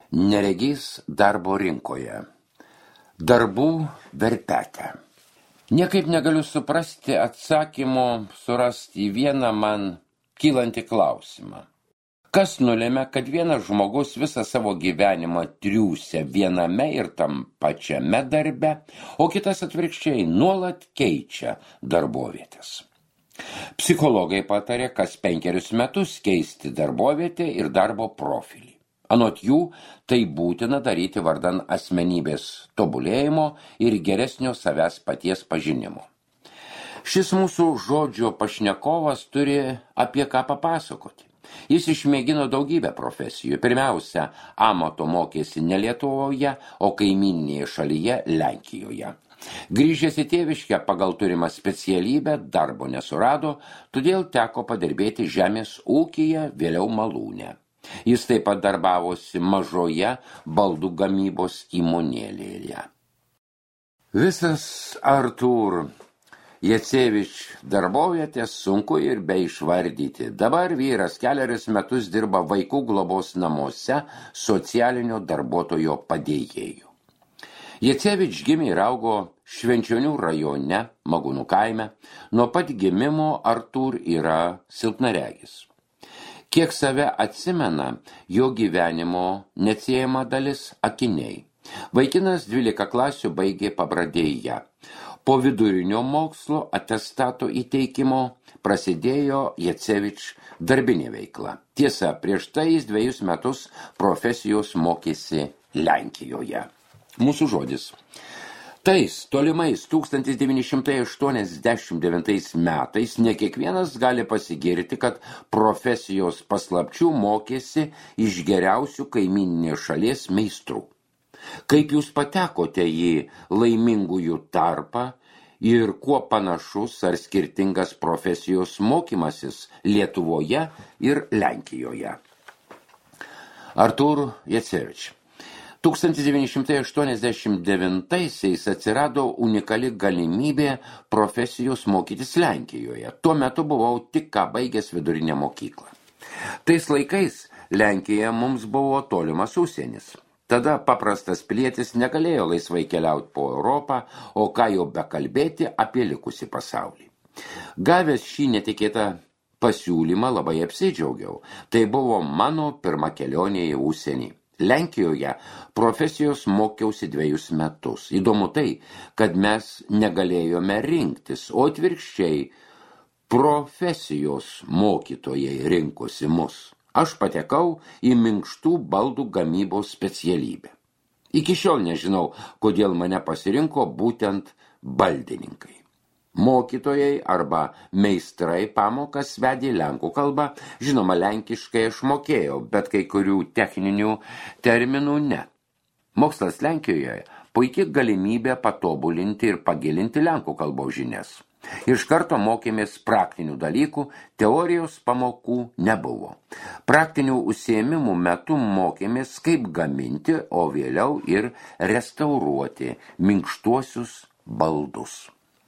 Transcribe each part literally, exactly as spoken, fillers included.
Neregys darbo rinkoje. Darbų verpetė. Niekaip negaliu suprasti atsakymo surasti į vieną man kylantį klausimą. Kas nulėmė, kad vienas žmogus visą savo gyvenimą triūsia viename ir tam pačiame darbe, o kitas atvirkščiai nuolat keičia darbovietės? Psichologai patarė kas penkerius metus keisti darbovietę ir darbo profilį. Anot jų, tai būtina daryti vardan asmenybės tobulėjimo ir geresnio savęs paties pažinimo. Šis mūsų žodžio pašnekovas turi apie ką papasakoti. Jis išmėgino daugybę profesijų. Pirmiausia, amato mokėsi ne Lietuvoje, o kaimyninėje šalyje Lenkijoje. Grįžęs į tėviškę pagal turimą specialybę darbo nesurado, todėl teko padirbėti žemės ūkyje, vėliau malūne. Jis taip pat darbavosi mažoje baldų gamybos įmonėlėje. Visas Artūr Jacevič darbovietės sunku ir be išvardyti. Dabar vyras keliarius metus dirba vaikų globos namuose socialinio darbuotojo padėjėjų. Jacevič gimė ir augo Švenčionių rajone, Magūnų kaime. Nuo pat gimimo Artūr yra silpnaregis. Kiek save atsimena, jo gyvenimo neatsiejama dalis akiniai. Vaikinas dvylika klasių baigė Pabradėje. Po vidurinio mokslo atestato įteikimo prasidėjo Jacevič darbinė veikla. Tiesa, prieš tai jis dviejus metus profesijos mokėsi Lenkijoje. Mūsų žodis. Tais tolimais tūkstantis devyni šimtai aštuoniasdešimt devintais metais ne kiekvienas gali pasigirti, kad profesijos paslapčių mokėsi iš geriausių kaimyninės šalies meistrų. Kaip jūs patekote į laimingųjų tarpą ir kuo panašus ar skirtingas profesijos mokymasis Lietuvoje ir Lenkijoje? Artūr Jacevič. tūkstantis devyni šimtai aštuoniasdešimt devintaisiais atsirado unikali galimybė profesijos mokytis Lenkijoje. Tuo metu buvau tik ką baigęs vidurinę mokyklą. Tais laikais Lenkija mums buvo tolimas užsienis. Tada paprastas pilietis negalėjo laisvai keliauti po Europą, o ką jau bekalbėti apie likusį pasaulį. Gavęs šį netikėtą pasiūlymą labai apsidžiaugiau. Tai buvo mano pirma kelionė į užsienį. Lenkijoje profesijos mokiausi dviejus metus. Įdomu tai, kad mes negalėjome rinktis, o atvirkščiai profesijos mokytojai rinkosi mus. Aš patekau į minkštų baldų gamybos specialybę. Iki šiol nežinau, kodėl mane pasirinko būtent baldininkai. Mokytojai arba meistrai pamokas vedė lenkų kalbą, žinoma, lenkiškai aš mokėjau, bet kai kurių techninių terminų ne. Mokslas Lenkijoje puikiai galimybė patobulinti ir pagilinti lenkų kalbos žinias. Iš karto mokėmės praktinių dalykų, teorijos pamokų nebuvo. Praktinių užsiėmimų metu mokėmės, kaip gaminti, o vėliau ir restauruoti minkštuosius baldus.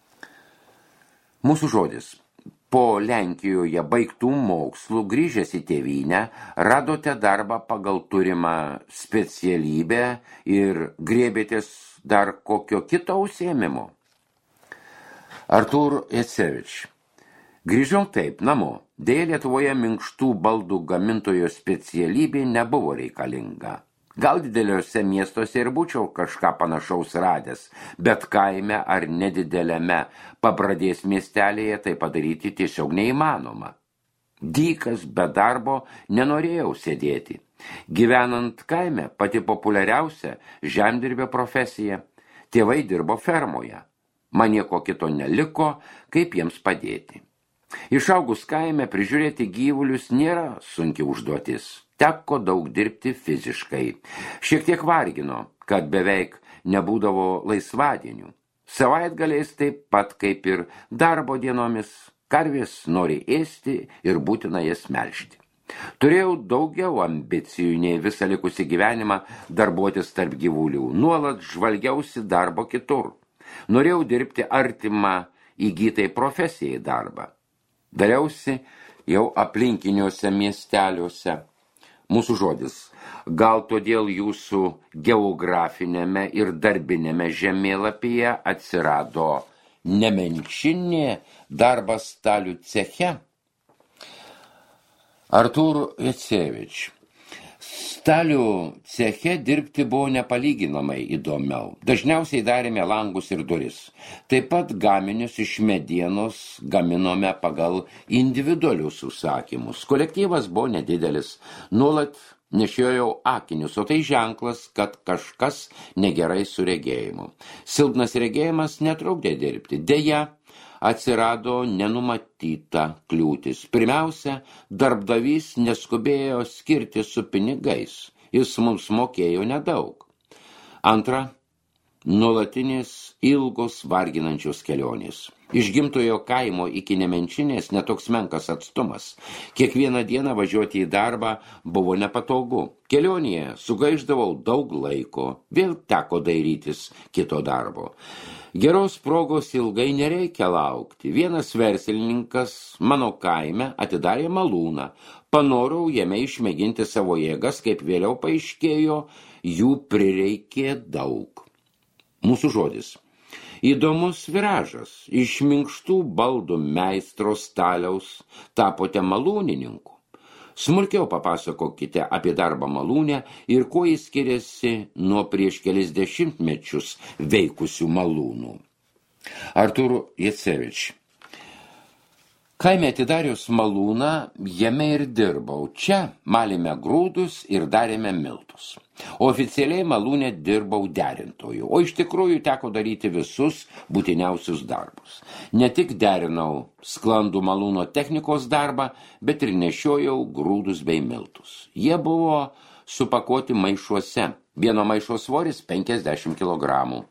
Mūsų žodis. Po Lenkijoje baigtų mokslų grįžęs į tėvynę, radote darbą pagal turimą specialybę ir griebėtės dar kokio kito užsiėmimo? Artūr Jacevič. Grįžau taip, namo. Deja, Lietuvoje minkštų baldų gamintojo specialybė nebuvo reikalinga. Gal dideliuose miestuose ir būčiau kažką panašaus radęs, bet kaime ar nedideliame Pabradės miestelėje tai padaryti tiesiog neįmanoma. Dykas be darbo nenorėjau sėdėti. Gyvenant kaime pati populiariausia žemdirbio profesija. Tėvai dirbo fermoje. Man nieko kito neliko, kaip jiems padėti. Išaugus kaime prižiūrėti gyvulius nėra sunki užduotis. Teko daug dirbti fiziškai. Šiek tiek vargino, kad beveik nebūdavo laisvadienių. Savaitgaliais taip pat kaip ir darbo dienomis, karvės nori ėsti ir būtina jas melžti. Turėjau daugiau ambicijų nei visą likusį gyvenimą darbuotis tarp gyvulių. Nuolat žvalgiausi darbo kitur. Norėjau dirbti artimą įgytai profesijai darbą. Dariausi jau aplinkiniuose miesteliuose. Mūsų žodis. Gal todėl jūsų geografinėme ir darbinėme žemėlapyje atsirado nemenčinė darbas stalių ceche? Artūr Jacevič. Stalių ceche dirbti buvo nepalyginamai įdomiau. Dažniausiai darėme langus ir duris. Taip pat gaminius iš medienos gaminome pagal individualius užsakymus. Kolektyvas buvo nedidelis. Nuolat nešiojau akinius, o tai ženklas, kad kažkas negerai su regėjimu. Silpnas regėjimas netrukdė dirbti. Deja, atsirado nenumatyta kliūtis. Pirmiausia, darbdavys neskubėjo skirti su pinigais. Jis mums mokėjo nedaug. Antra, nuolatinės ilgos varginančios kelionės. Iš gimtojo kaimo iki Nemenčinės netoks menkas atstumas. Kiekvieną dieną važiuoti į darbą buvo nepatogu. Kelionėje sugaišdavau daug laiko, vėl teko dairytis kito darbo. Geros progos ilgai nereikia laukti. Vienas verslininkas mano kaime atidarė malūną. Panorau jame išmėginti savo jėgas, kaip vėliau paaiškėjo, jų prireikė daug. Mūsų žodis. Įdomus viražas. Iš minkštų baldų meistro staliaus tapote malūnininku. Smulkiau papasakokite apie darbą malūnę ir kuo jis skiriasi nuo prieš kelis dešimtmečius veikusių malūnų. Artūr Jacevič. Kaime atidarius malūną, jame ir dirbau. Čia malėme grūdus ir darėme miltus. Oficialiai malūne dirbau derintoju, o iš tikrųjų teko daryti visus būtiniausius darbus. Ne tik derinau sklandų malūno technikos darbą, bet ir nešiojau grūdus bei miltus. Jie buvo supakuoti maišuose. Vieno maišo svoris penkiasdešimt kilogramų.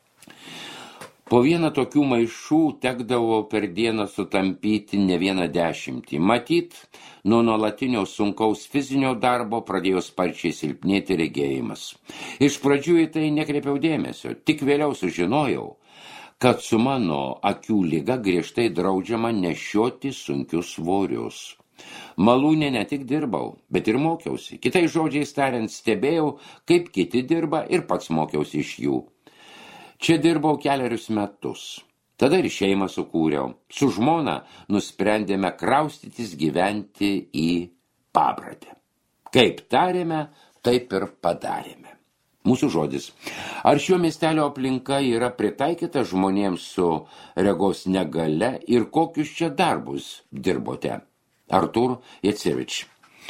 Po vieną tokių maišų tekdavo per dieną sutampyti ne vieną dešimtį. Matyt, nuo nuolatinio sunkaus fizinio darbo pradėjo sparčiai silpnėti regėjimas. Iš pradžių į tai nekreipiau dėmesio, tik vėliau sužinojau, kad su mano akių liga griežtai draudžiama nešioti sunkius svorius. Malūne ne tik dirbau, bet ir mokiausi. Kitais žodžiais tariant, stebėjau, kaip kiti dirba ir pats mokiausi iš jų. Čia dirbau keliarius metus. Tada ir šeimą sukūriau. Su žmona nusprendėme kraustytis gyventi į Pabradę. Kaip tarėme, taip ir padarėme. Mūsų žodis. Ar šio miestelio aplinka yra pritaikyta žmonėms su regos negalia ir kokius čia darbus dirbote? Artūr Jacevič.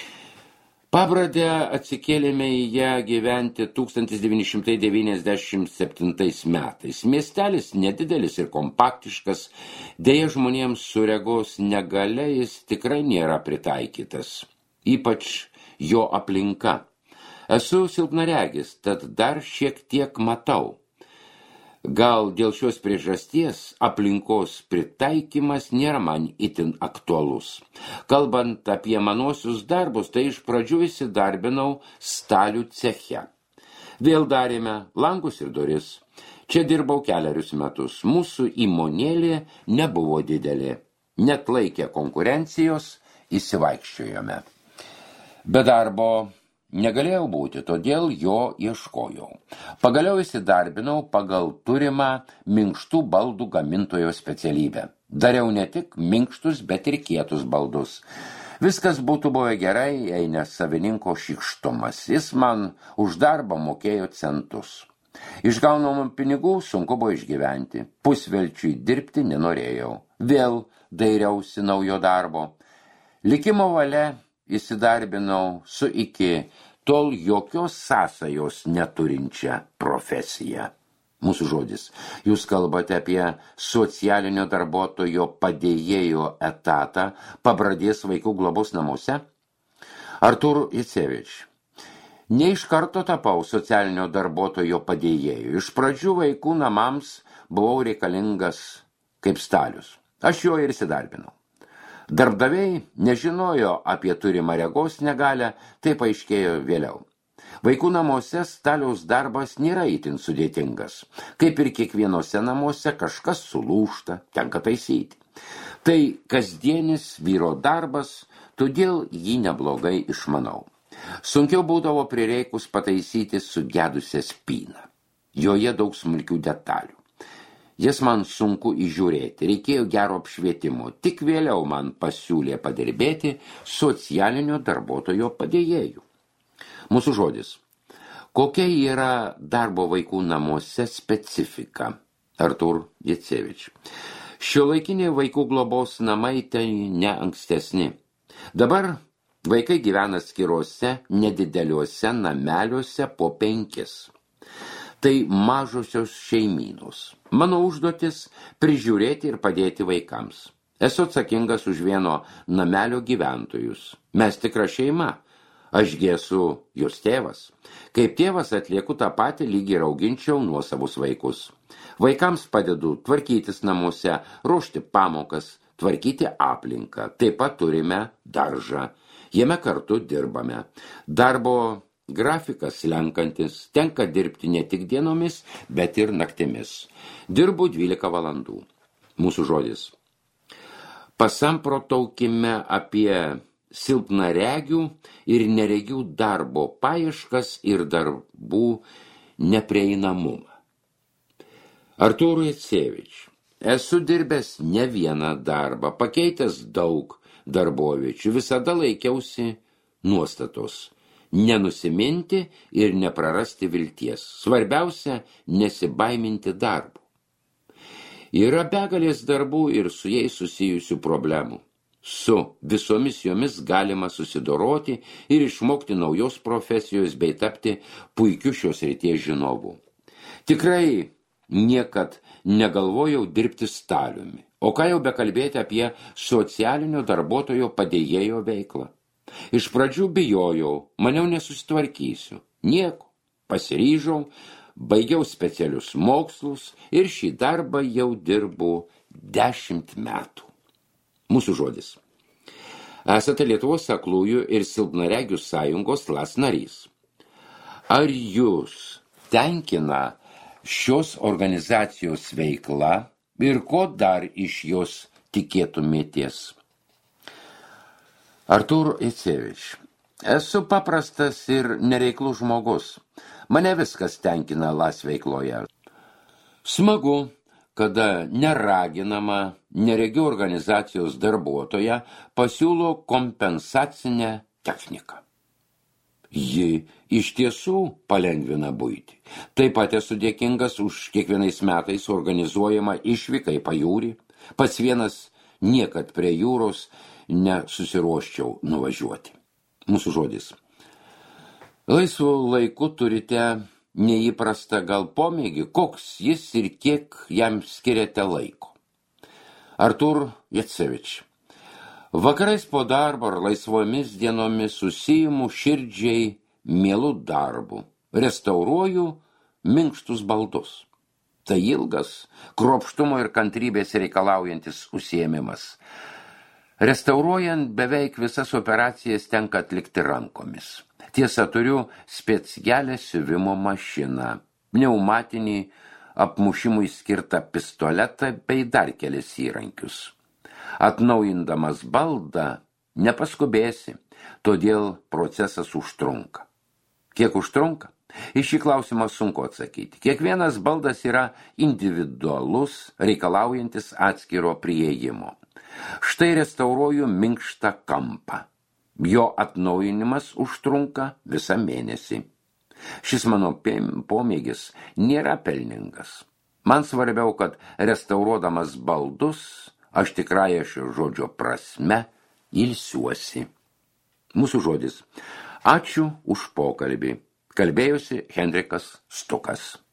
Pabradę atsikėlėme į ją gyventi tūkstantis devyni šimtai devyniasdešimt septintais metais. Miestelis nedidelis ir kompaktiškas, deja žmonėms su regos negalia jis tikrai nėra pritaikytas, ypač jo aplinka. Esu silpnaregis, tad dar šiek tiek matau. Gal dėl šios priežasties aplinkos pritaikymas nėra man itin aktualus. Kalbant apie manuosius darbus, tai iš pradžių įsidarbinau stalių ceche. Vėl darėme langus ir duris. Čia dirbau keliarius metus. Mūsų įmonėlė nebuvo didelė. Net laikė konkurencijos, įsivaikščiojome. Be darbo negalėjau būti, todėl jo ieškojau. Pagaliau įsidarbinau pagal turimą minkštų baldų gamintojo specialybę. Dariau ne tik minkštus, bet ir kietus baldus. Viskas būtų buvę gerai, jei ne savininko šykštumas. Jis man už darbą mokėjo centus. Išgaunamų pinigų sunku buvo išgyventi. Pusvelčiui dirbti nenorėjau. Vėl dairiausi naujo darbo. Likimo valia įsidarbinau su iki tol jokios sąsajos neturinčią profesiją. Mūsų žodis. Jūs kalbate apie socialinio darbuotojo padėjėjo etatą Pabradės vaikų globos namuose? Artūr Jacevič. Ne iš karto tapau socialinio darbuotojo padėjėjų. Iš pradžių vaikų namams buvau reikalingas kaip stalius. Aš jo ir įsidarbinau. Darbdaviai nežinojo apie turimą regos negalią, tai paaiškėjo vėliau. Vaikų namuose staliaus darbas nėra itin sudėtingas. Kaip ir kiekvienose namuose kažkas sulūžta, tenka taisyti. Tai kasdienis vyro darbas, todėl jį neblogai išmanau. Sunkiau būdavo prireikus pataisyti sugedusią spyną. Joje daug smulkių detalių. Jas man sunku įžiūrėti, reikėjo gero apšvietimo. Tik vėliau man pasiūlė padirbėti socialinio darbuotojo padėjėjų. Mūsų žodis. Kokia yra darbo vaikų namuose specifika? Artur Jacevič. Šiuolaikiniai vaikų globos namai tai ne ankstesni. Dabar vaikai gyvena skirose, nedideliuose nameliuose po penkis. Tai mažosios šeimynos. Mano užduotis prižiūrėti ir padėti vaikams. Esu atsakingas už vieno namelio gyventojus. Mes tikra šeima. Ašgi esu jos tėvas. Kaip tėvas atlieku tą patį, lyg ir auginčiau nuosavus vaikus. Vaikams padedu tvarkytis namuose, ruošti pamokas, tvarkyti aplinką. Taip pat turime daržą. Jame kartu dirbame. Darbo grafikas slenkantis, tenka dirbti ne tik dienomis, bet ir naktimis. Dirbu dvylika valandų. Mūsų žodis. Pasamprotaukime apie silpnaregių ir neregių darbo paieškas ir darbų neprieinamumą. Artūrui Jacevič. Esu dirbęs ne vieną darbą, pakeitęs daug darboviečių, visada laikiausi nuostatos. Nenusiminti ir neprarasti vilties. Svarbiausia, nesibaiminti darbų. Yra begalės darbų ir su jais susijusių problemų. Su visomis jomis galima susidoroti ir išmokti naujos profesijos bei tapti puikiu šios srities žinovu. Tikrai niekad negalvojau dirbti staliumi, o ką jau bekalbėti apie socialinio darbuotojo padėjėjo veiklą. Iš pradžių bijojau, maniau nesusitvarkysiu. Nieko, pasiryžau, baigiau specialius mokslus ir šį darbą jau dirbu dešimt metų. Mūsų žodis. Esate Lietuvos aklųjų ir silpnaregių sąjungos las narys. Ar jūs tenkina šios organizacijos veikla ir ko dar iš jos tikėtumėties? Artur Jacevič. Esu paprastas ir nereiklus žmogus. Mane viskas tenkina las veikloje. Smagu, kada neraginama neregių organizacijos darbuotoja pasiūlo kompensacinę techniką. Ji iš tiesų palengvina buitį. Taip pat esu dėkingas už kiekvienais metais organizuojamą išvyką į pajūrį. Pats vienas niekad prie jūros nesusiruoščiau nuvažiuoti. Mūsų žodis. Laisvu laiku turite neįprastą gal pomėgį, koks jis ir kiek jam skiriate laiko. Artur Jacevič. Vakarais po darbo ar laisvomis dienomis susiimu širdžiai mielų darbų. Restauruoju minkštus baldus. Tai ilgas, kruopštumo ir kantrybės reikalaujantis užsiėmimas. Restauruojant beveik visas operacijas tenka atlikti rankomis. Tiesa, turiu specialią siuvimo mašiną, pneumatinį apmušimui skirtą pistoletą bei dar kelis įrankius. Atnaujindamas baldą nepaskubėsi, todėl procesas užtrunka. Kiek užtrunka? Į šį klausimą sunku atsakyti. Kiekvienas baldas yra individualus, reikalaujantis atskiro priėjimo. Štai restauruoju minkštą kampą. Jo atnaujinimas užtrunka visą mėnesį. Šis mano pomėgis nėra pelningas. Man svarbiau, kad restauruodamas baldus, aš tikrąją šio žodžio prasme ilsiuosi. Mūsų žodis. Ačiū už pokalbį. Kalbėjosi Henrikas Stukas.